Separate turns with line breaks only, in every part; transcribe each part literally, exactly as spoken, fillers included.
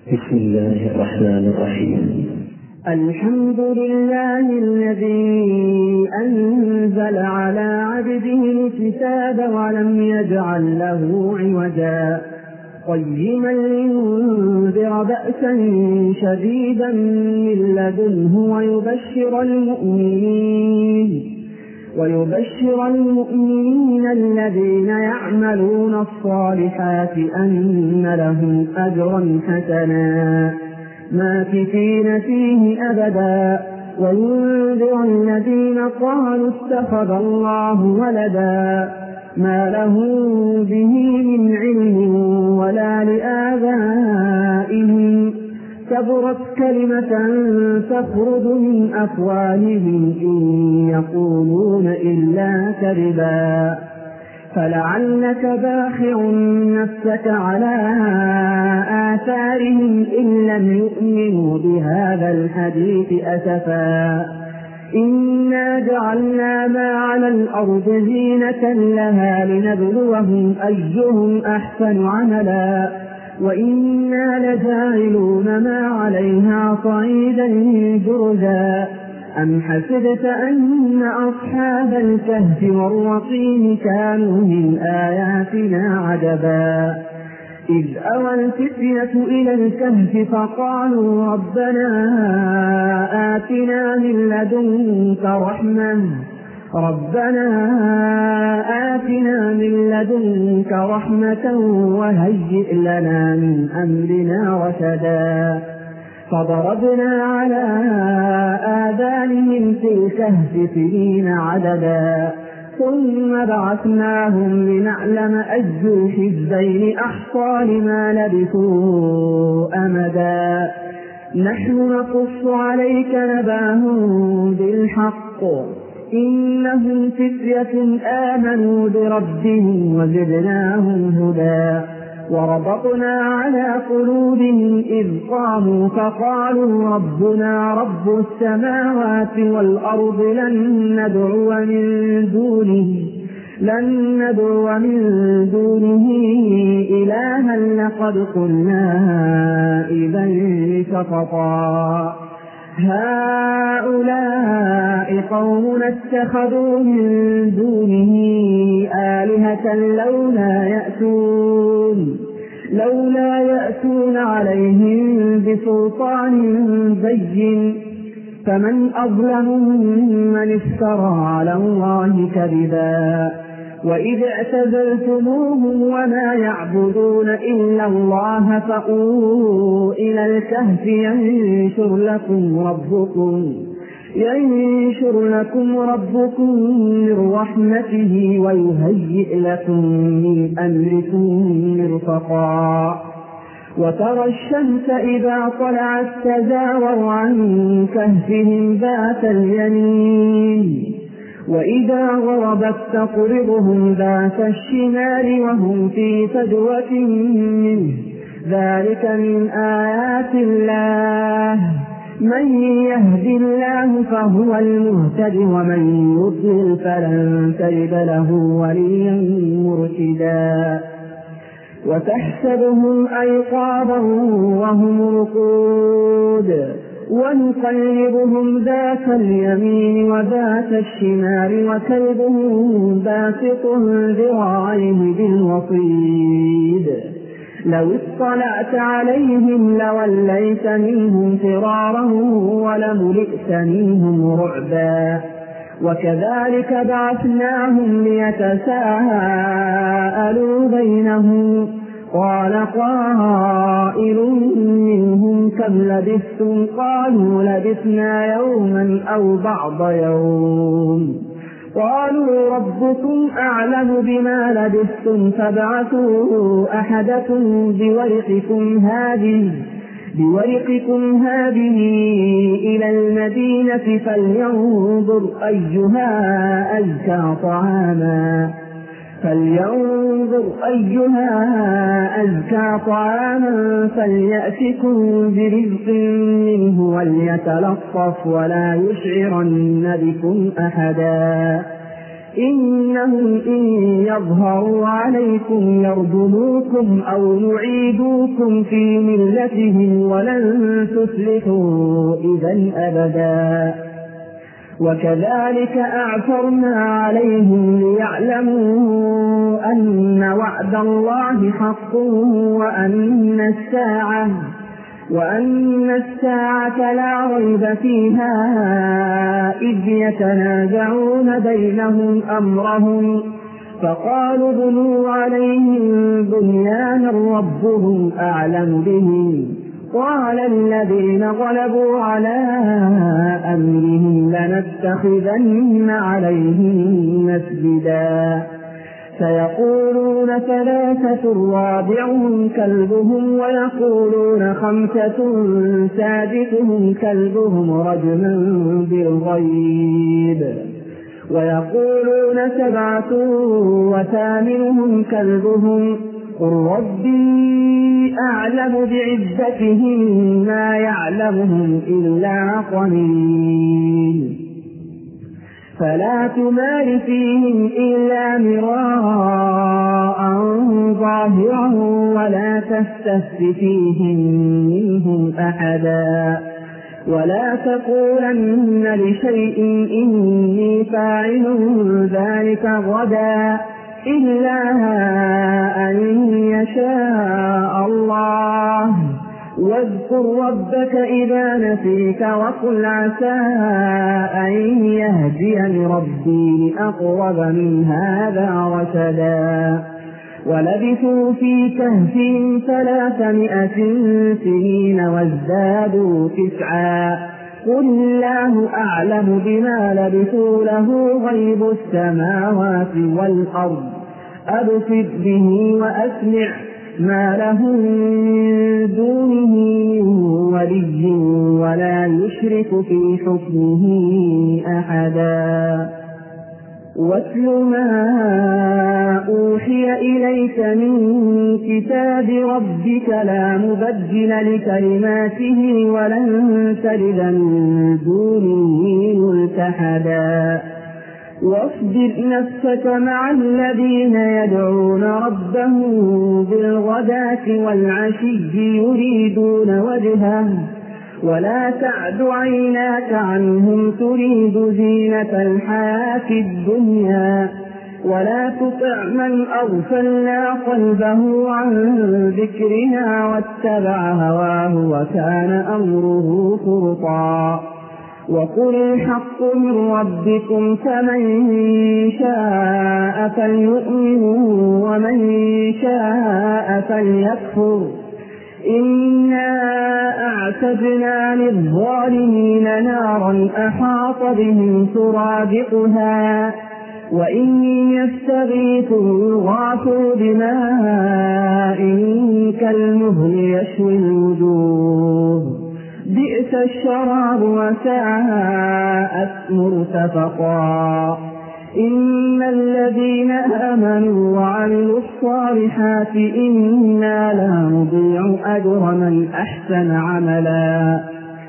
بسم الله الرحمن الرحيم.
الحمد لله الذي أنزل على عبده الكتاب ولم يجعل له عوجا قيما لينذر بأسا شديدا من لدنه ويبشر المؤمنين ويبشر المؤمنين الذين يعملون الصالحات أن لهم أجرا حسنا ماكثين فيه أبدا وينذر الذين قالوا اتخذ الله ولدا ما لهم به من علم ولا لآبائهم كبرت كلمة تخرج من أفواههم إن يقولون إلا كذبا فلعلك باخع نفسك على آثارهم إن لم يؤمنوا بهذا الحديث أسفا إنا جعلنا ما على الأرض زينة لها لنبلوهم أيهم أحسن عملا وإنا لجاعلون ما عليها صعيدا جرزا أم حسبت أن أصحاب الكهف والرقيم كانوا من آياتنا عجبا إذ أوى الفتية إلى الكهف فقالوا ربنا آتنا من لدنك رحمة ربنا آتنا من لدنك رحمة وهيئ لنا من أمرنا رشدا فضربنا على آذانهم في الكهف سنين عددا ثم بعثناهم لنعلم أي الحزبين أحصى لما لبثوا أمدا نحن نقص عليك نبأهم بالحق إنهم فتية آمنوا بربهم وزدناهم هدى وربطنا على قلوبهم إذ قاموا فقالوا ربنا رب السماوات والأرض لن ندعو من دونه لن ندعو من دونه إلها لقد قلنا إذا شططا هؤلاء قومنا اتخذوا من دونه آلهة لولا يأتون لولا يأتون عليهم بسلطان بين فمن أظلم ممن افترى على الله كذبا وإذ اعتزلتموهم وما يعبدون إلا الله فأووا إلى الكهف ينشر لكم ربكم ينشر لكم ربكم من رحمته ويهيئ لكم من أمركم مرفقا وترى الشمس إذا طلعت تزاور عن كهفهم ذات اليمين وإذا غربت تقرضهم ذات الشمال وهم في فجوة منه ذلك من آيات الله من يهد الله فهو المهتد ومن يضلل فلن تجد له وليا مرشدا وتحسبهم أيقاظا وهم رقود ونقلبهم ذات اليمين وذات الشمال وكلبهم باسط ذراعيه بالوصيد لو اطلعت عليهم لوليت منهم فرارا ولملئت منهم رعبا وكذلك بعثناهم ليتساءلوا بينهم قال قائل منهم كم لبثتم قالوا لبثنا يوما أو بعض يوم قالوا ربكم أعلم بما لبثتم فابعثوا أحدكم بورقكم هذه بورقكم هذه إلى المدينة فلينظر أيها أزكى طعاما فلينظر أيها أزكى طعاما فليأتكم برزق منه وليتلطف ولا يشعرن بكم أحدا إنهم إن يظهروا عليكم يرجموكم أو يعيدوكم في ملتهم ولن تفلحوا إذا أبدا. وكذلك أعثرنا عليهم ليعلموا أن وعد الله حق وأن الساعة وأن الساعة لا ريب فيها إذ يتنازعون بينهم أمرهم فقالوا بنوا عليهم بنيانا ربهم أعلم بهم قال الذين غلبوا على أمرهم لنتخذن عليهم مسجدا سيقولون ثلاثة رابعهم كلبهم ويقولون خمسة سادسهم كلبهم رجما بالغيب ويقولون سبعة وثامنهم كلبهم قل ربي أعلم بعدتهم ما يعلمهم إلا قليل فلا تمار فيهم إلا مراء ظاهرا ولا تستفت فيهم منهم أحدا ولا تقولن لشيء إني فاعل ذلك غدا إلا أن يشاء الله واذكر ربك إذا نسيت وقل عسى أن يهديني ربي لأقرب من هذا رشدا ولبثوا في كهفهم ثلاثمائة سنين وازدادوا تسعا قل الله أعلم بما لبثوا له غيب السماوات والأرض أبصر به وأسمع ما لهم من دونه ولي ولا يشرك في حكمه أحدا واتل ما أوحي إليك من كتاب ربك لا مبدل لكلماته ولن تجد من دونه ملتحدا واصبر نفسك مع الذين يدعون ربهم بالغداة والعشي يريدون وجهه ولا تعد عيناك عنهم تريد زينة الحياة الدنيا ولا تطع من أغفلنا قلبه عن ذكرنا واتبع هواه وكان أمره فرطا وقل الحق من ربكم فمن شاء فليؤمن ومن شاء فليكفر إنا أعتدنا للظالمين نارا أحاط بهم سرادقها وإن يستغيثوا يغاثوا بماء كالمهل يشوي الوجوه بئس الشراب وساءت مرتفقا إن الذين آمنوا وعملوا الصالحات إنا لا نضيع أجر من أحسن عملا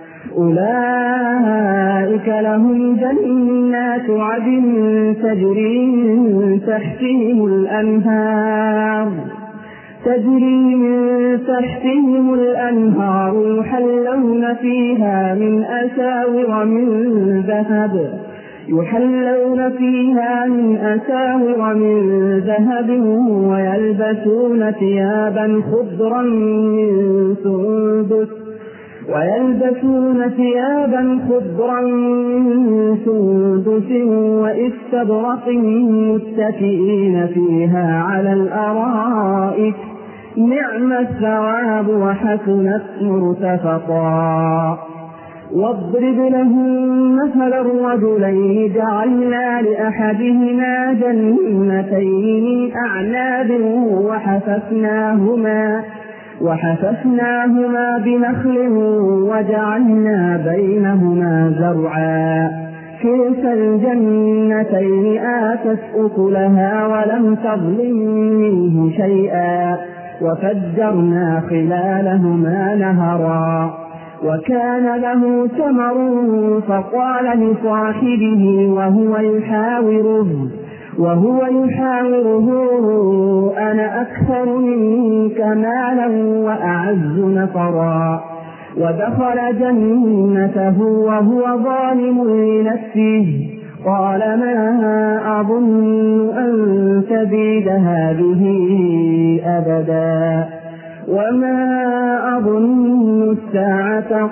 أولئك لهم جنات عدن تجري من تحتهم الأنهار تجري من تحتهم الأنهار يحلون فيها من أساور من ذهب يحلون فيها من أساور من ذهب ويلبسون ثيابا خضرا من سندس ويلبسون ثيابا خضرا من سندس واستبرق متكئين فيها على الأرائك نعم الثواب وحسنت مرتفقا واضرب لهم مثل الرجلين جعلنا لأحدهما جنتين من أعناب وحففناهما وحففناهما بنخل وجعلنا بينهما زرعا كلتا الجنتين آتت أكلها ولم تظلم منه شيئا وفجرنا خلالهما نهرا وكان له ثمر فقال لصاحبه وهو يحاوره وهو يحاوره أنا أكثر منك مالا وأعز نفرا ودخل جنته وهو ظالم لنفسه قال ما أظن أن تبيد هذه أبدا وما أظن الساعة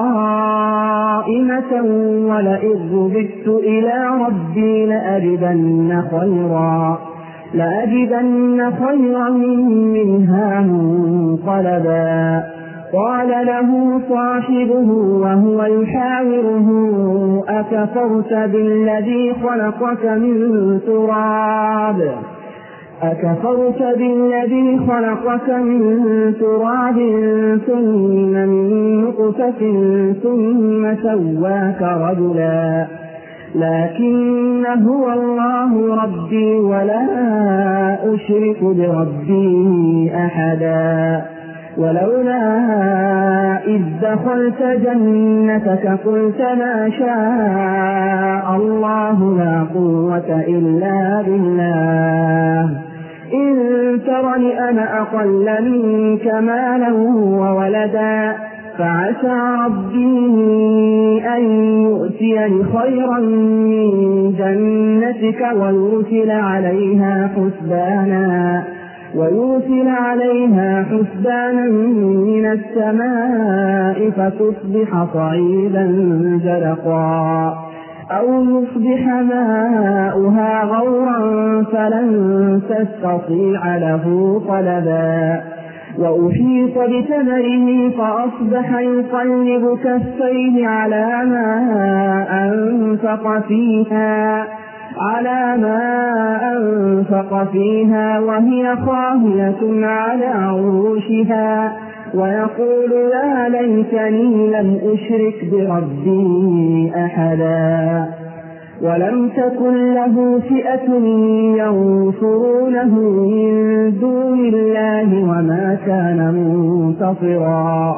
قائمة ولئن رددت إلى ربي لأجدن خيرا لأجدن خيرا منها منقلبا قال له صاحبه وهو يحاوره أكفرت بالذي خلقك من تراب أكفرت بالذي خلقك من تراب ثم من نطفة ثم سواك رجلا لكن هو الله ربي ولا أشرك بربي أحدا ولولا إذ دخلت جنتك قلت ما شاء الله لا قوة إلا بالله إن ترني أنا أقل منك مالا وولدا فعسى ربي أن يؤتيني خيرا من جنتك ويرسل عليها حسبانا ويرسل عليها حسبانا من السماء فتصبح صعيدا زلقا أو يصبح ماؤها غورا فلن تستطيع له طلبا وأحيط بثمره فأصبح يقلب كفيه على ما أنفق فيها على ما أنفق فيها وهي خاوية على عروشها ويقول يا ليتني لم أشرك بربي أحدا ولم تكن له فئة ينصرونه من دون الله وما كان منتصرا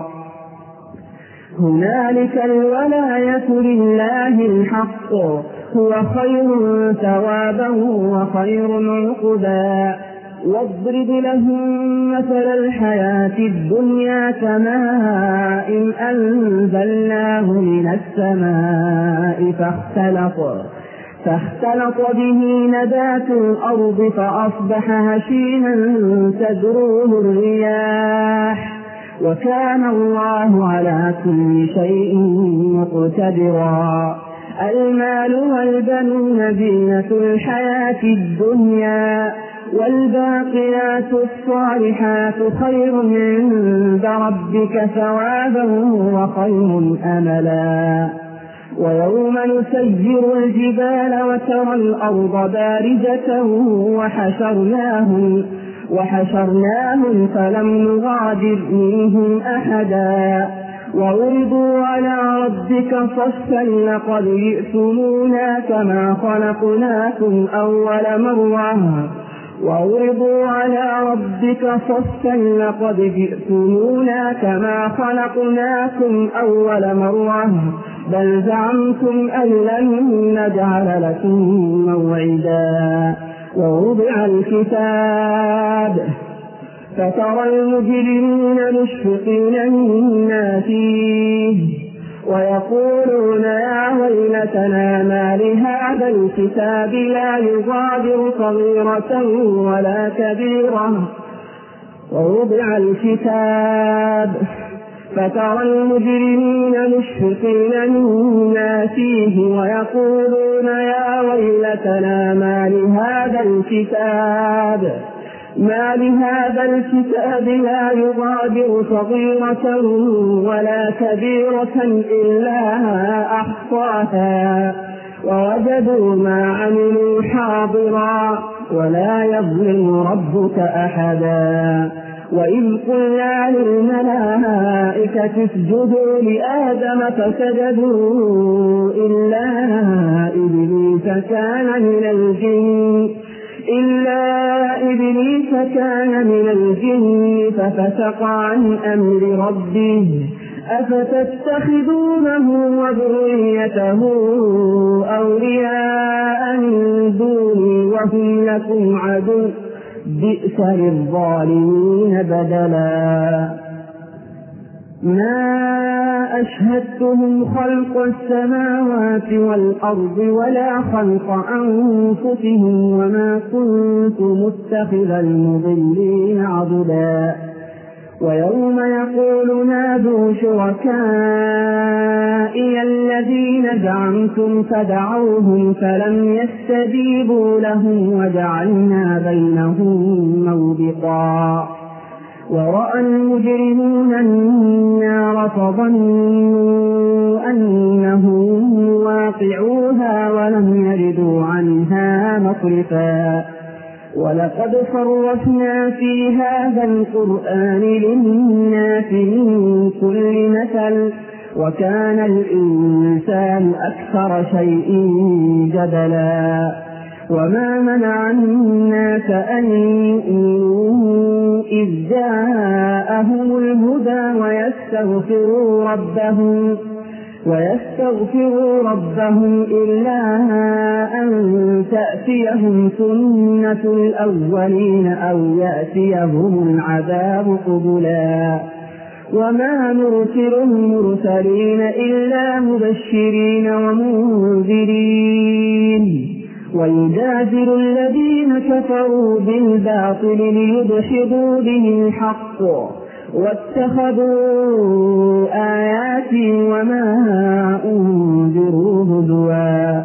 هنالك الولاية لله الحق هو خير ثوابا وخير عقبا واضرب لهم مثل الحياة الدنيا كماء أنزلناه من السماء فاختلط فاختلط به نبات الأرض فأصبح هشيما تذروه الرياح وكان الله على كل شيء مقتدرا المال والبنون زينة الحياة الدنيا والباقيات الصالحات خير عند ربك ثوابا وخير أملا ويوم نسير الجبال وترى الأرض بارزة وحشرناهم وحشرناهم فلم نغادر منهم أحدا وعرضوا على ربك صفا لقد جئتمونا كما خلقناكم أول مرة وعرضوا على ربك صفا لقد جئتمونا كما خلقناكم أول مرة بل زعمتم أن لن نجعل لكم موعدا ووضع الكتاب فترى المجرمين مشفقين مما فيه ويقولون يا ويلتنا ما لهذا الكتاب لا يغادر صغيرة ولا كبيرة ووضع الكتاب فترى المجرمين مشفقين مما فيه ويقولون يا ويلتنا ما لهذا الكتاب ما لهذا الكتاب لا يغادر صغيرة ولا كبيرة إلا أحصاها ووجدوا ما عملوا حاضرا ولا يظلم ربك أحدا وإذ قلنا للملائكة اسجدوا لآدم فسجدوا إلا إبليس كان من الجن إلا إبليس كان من الجن ففسق عن أمر ربه أفتتخذونه وذريته أولياء من دوني وهم لكم عدو بئس للظالمين بدلا ما أشهدتهم خلق السماوات والأرض ولا خلق أنفسهم وما كنت متخذ المضلين عضدا ويوم يقول نادوا شركائي الذين زعمتم فدعوهم فلم يستجيبوا لهم وجعلنا بينهم موبقا ورأى المجرمون النار فظنوا أنهم واقعوها ولم يجدوا عنها مصرفا ولقد صرفنا في هذا القرآن للناس من كل مثل وكان الإنسان أكثر شيء جدلا وما منع الناس أن يؤمنوا إذ جاءهم الهدى ويستغفروا ربهم ويستغفروا ربهم إلا أن تأتيهم سنة الأولين أو يأتيهم العذاب قبلا وما نرسل المرسلين إلا مبشرين ومنذرين ويجادل الذين كفروا بالباطل ليدحضوا به الحق واتخذوا آياتي وما أنذروا هزوا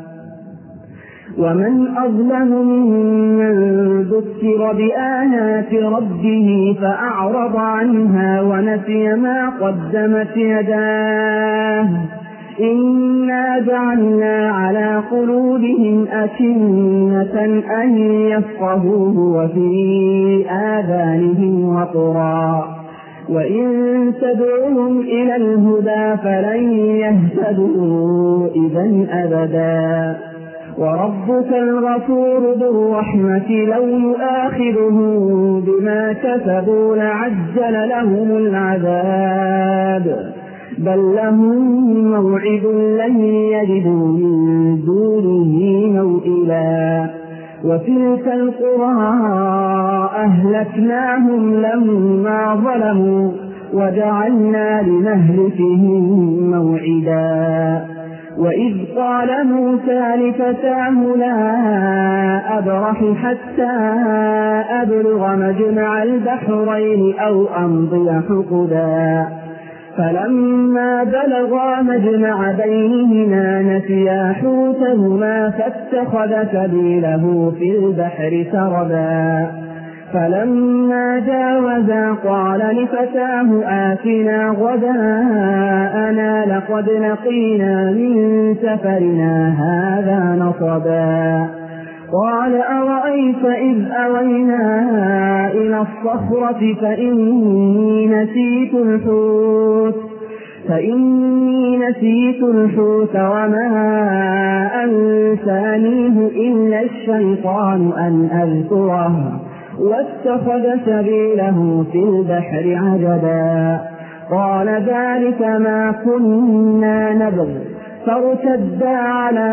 ومن أظلم ممن ذكر بآيات ربه فأعرض عنها ونسي ما قدمت يداه إنا جعلنا على قلوبهم أكنة أن يفقهوه وفي آذانهم وقرا وإن تدعوهم إلى الهدى فلن يهتدوا إذا أبدا وربك الغفور ذو الرحمة لو يؤاخذهم بما كسبوا لعجل لهم العذاب بل لهم موعد لن يجدوا من دونه موئلا وتلك القرى أهلكناهم لما ظلموا وجعلنا لمهلكهم موعدا وإذ قال موسى لفتاه لا أبرح حتى أبلغ مجمع البحرين أو أمضي حقبا فلما بلغا مجمع بينهما نسيا حوتهما فاتخذ سبيله في البحر سربا فلما جاوزا قال لفتاه آتنا غداءنا لقد لقينا من سفرنا هذا نصبا قال أرأيت إذ أوينا إلى الصخرة فإني نسيت الحوت فإني نسيت الحوت وما أنسانيه إلا الشيطان أن أذكره واتخذ سبيله في البحر عجبا قال ذلك ما كنا نبغ فارتدا على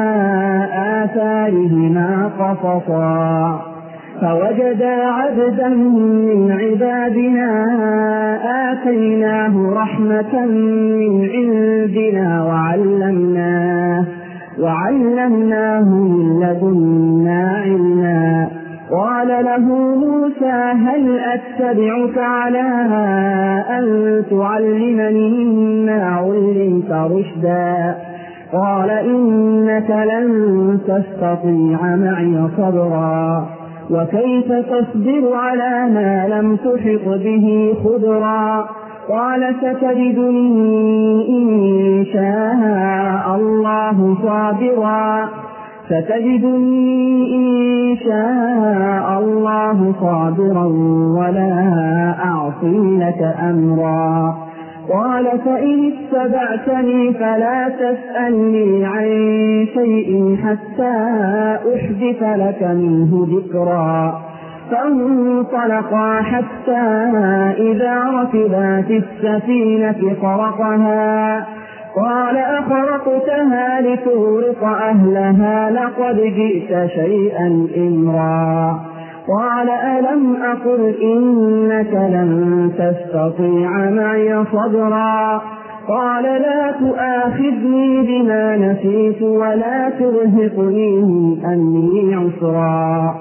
آثارهما قصصا فوجدا عبدا من عبادنا آتيناه رحمة من عندنا وعلمناه وعلمناه من لدنا علما قال له موسى هل أتبعك على أن تعلمني مما علمت رشدا قال إنك لن تستطيع معي صبرا وكيف تصبر على ما لم تحط به خبرا قال ستجدني إن شاء الله صابرا ستجدني إن شاء الله صابرا ولا أعصي لك أمرا قال فإن اتبعتني فلا تسألني عن شيء حتى أحدث لك منه ذكرا فانطلقا حتى إذا ركبا في السفينة خرقها قال أخرقتها لتغرق أهلها لقد جئت شيئا إمرا قال ألم أقل إنك لن تستطيع معي صبرا قال لا تؤاخذني بما نسيت ولا ترهقني من أمري عسرا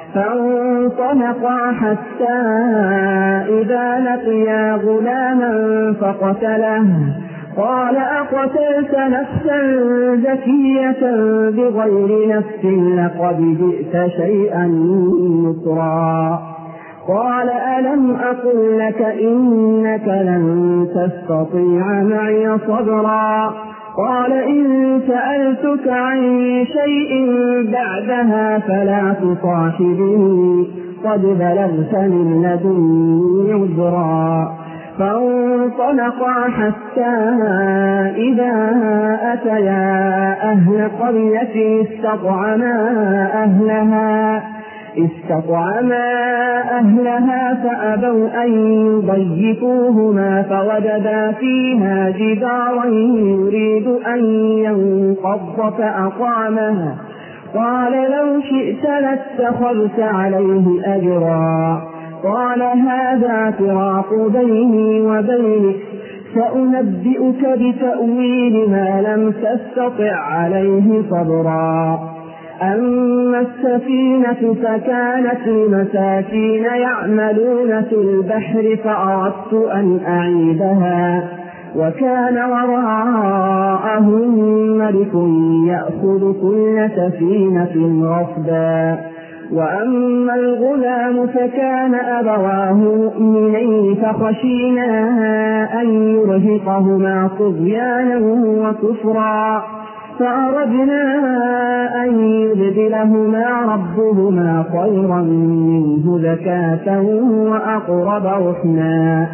فانطلقا حتى إذا لقيا غلاما فقتله قال أقتلت نفسا زكية بغير نفس لقد جئت شيئا نكرا قال ألم أقل لك إنك لن تستطيع معي صبرا قال إن سألتك عن شيء بعدها فلا تصاحبني قد بلغت من لدني عذرا فانطلقا حتى إذا أتيا أهل قرية استطعما أهلها استطعما أهلها فأبوا أن يضيفوهما فوجدا فيها جدارا يريد أن ينقض فأقامه قال لو شئت لاتخذت عليه أجرا قال هذا فراق بيني وبينك سأنبئك بتأويل ما لم تستطع عليه صبرا أما السفينة فكانت لمساكين يعملون في البحر فأردت أن أعيدها وكان وراءهم ملك يأخذ كل سفينة غصبا وأما الغلام فكان أبواه مؤمنين فخشينا أن يرهقهما طغيانا وكفرا فأردنا أن يبدلهما ربهما خيرا منه زكاة وأقرب رحما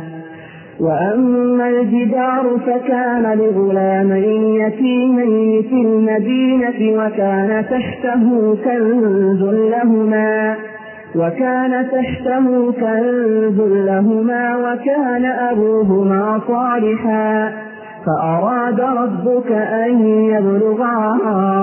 وأما الجدار فكان لغلامين يتيمين في المدينة وكان تحته كنز لهما وكان تحته كنز لهما وكان أبوهما صالحا فأراد ربك أن يبلغا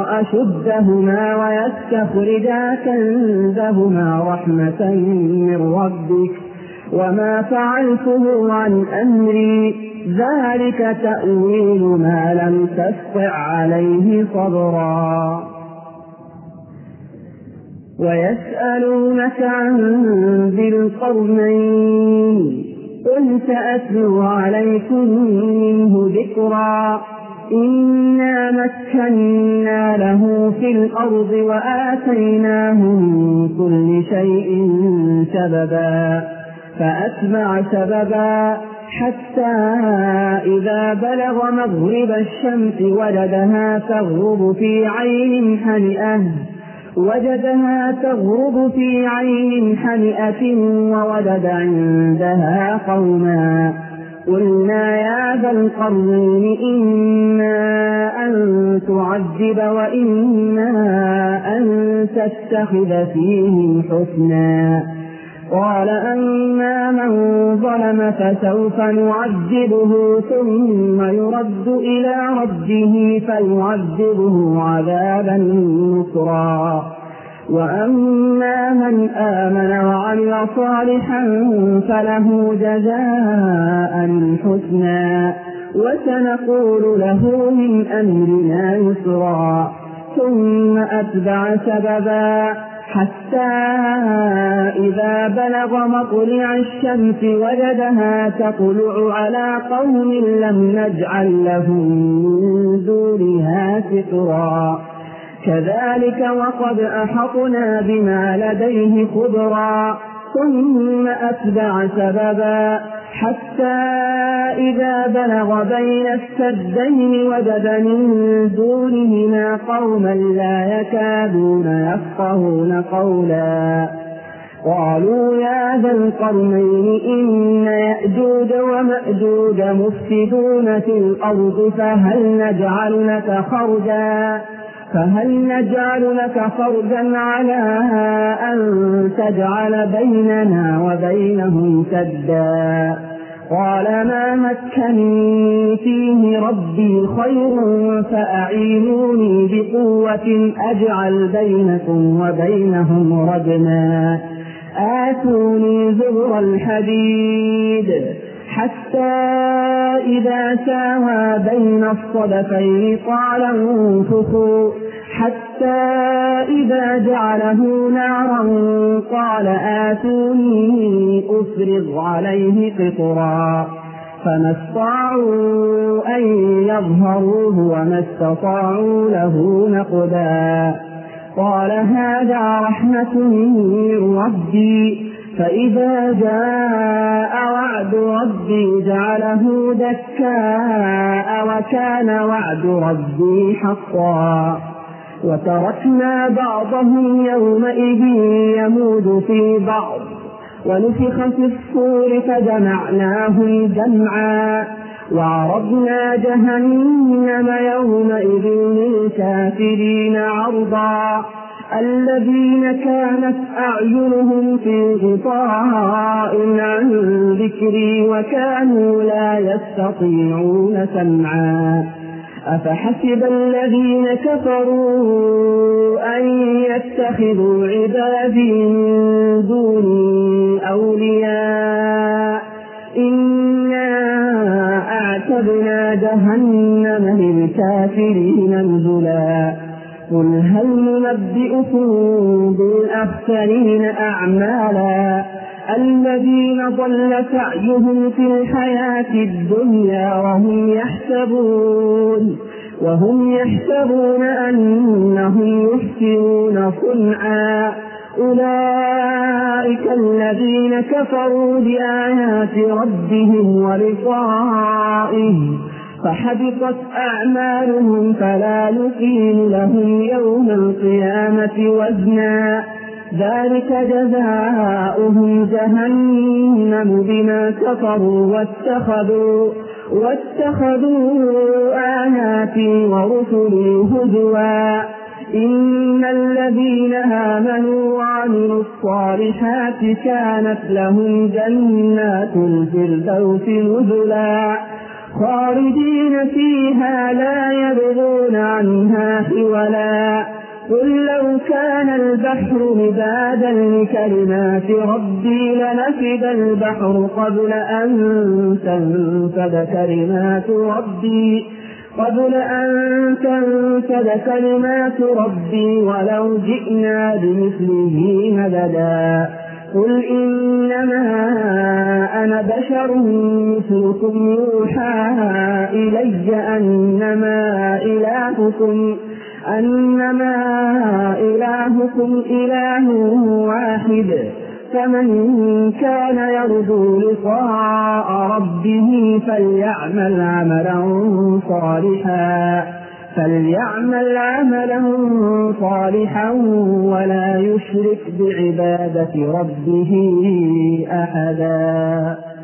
أشدهما ويستخرجا كنزهما رحمة من ربك وما فعلته عن أمري ذلك تأويل ما لم تستطع عليه صبرا ويسألونك عن ذي القرنين قل سأتلو عليكم منه ذكرا إنا مكنا له في الأرض وآتيناه من كل شيء سببا فأتبع سببا حتى إذا بلغ مغرب الشمس وجدها تغرب في عين حمئة وجدها تغرب في عين حمئة ووجد عندها قوما قلنا يا ذا القرنين إما أن تعذب وإما أن تتخذ فيهم حسنا قال أما من ظلم فسوف نعذبه ثم يرد إلى ربه فيعذبه عذابا نكرا وأما من آمن وعمل صالحا فله جزاء الحسنى وسنقول له من أمرنا يسرا ثم أتبع سببا حتى إذا بلغ مطلع الشمس وجدها تطلع على قوم لم نجعل لهم من دونها سترا كذلك وقد أحطنا بما لديه خبرا ثم أتبع سببا حتى إذا بلغ بين السدين وجد من دونهما قوما لا يكادون يفقهون قولا قالوا يا ذا القرنين إن يأجوج ومأجوج مفسدون في الأرض فهل نجعل لك خرجا فهل نجعل لك خرجا على أن تجعل بيننا وبينهم سدا؟ قال ما مكنني فيه ربي خير فأعينوني بقوة أجعل بينكم وبينهم ردما آتوني زبر الحديد حتى إذا ساوى بين الصدفين قال انفخوا حتى إذا جعله نارا قال آتوني أفرغ عليه قطرا فما استطاعوا أن يظهروه وما استطاعوا له نقبا قال هذا رحمة من ربي فإذا جاء وعد ربي جعله دكاء وكان وعد ربي حقا وتركنا بعضهم يومئذ يموج في بعض ونفخ في الصور فجمعناهم جمعا وعرضنا جهنم يومئذ للكافرين عرضا الذين كانت أعينهم في غطاء عن ذكري وكانوا لا يستطيعون سمعا أفحسب الذين كفروا أن يتخذوا عبادي من دوني أولياء إنا أعتدنا جهنم للكافرين نزلا قل هل ننبئكم بالأخسرين أعمالا الذين ضل سعيهم في الحياة الدنيا وهم يحسبون وهم يحسبون أنهم يحسنون صنعا أولئك الذين كفروا بآيات ربهم ولقائه فحبطت أعمالهم فلا نقيم لهم يوم القيامة وزنا ذلك جزاؤهم جهنم بما كفروا واتخذوا واتخذوا آياتي ورسلي هزوا إن الذين آمنوا وعملوا الصالحات كانت لهم جنات الفردوس نزلا خالدين فيها لا يبغون عنها حولا قل لو كان البحر مدادا لكلمات ربي لنفد البحر قبل أن تنفد كلمات ربي قبل أن تنفد كلمات ربي ولو جئنا بمثله مددا قل إنما أنا بشر مثلكم يوحى إلي أنما إلهكم أنما إلهكم إله واحد فمن كان يرجو لقاء ربه فليعمل عملا صالحا فليعمل عملا صالحا ولا يشرك بعبادة ربه أحدا.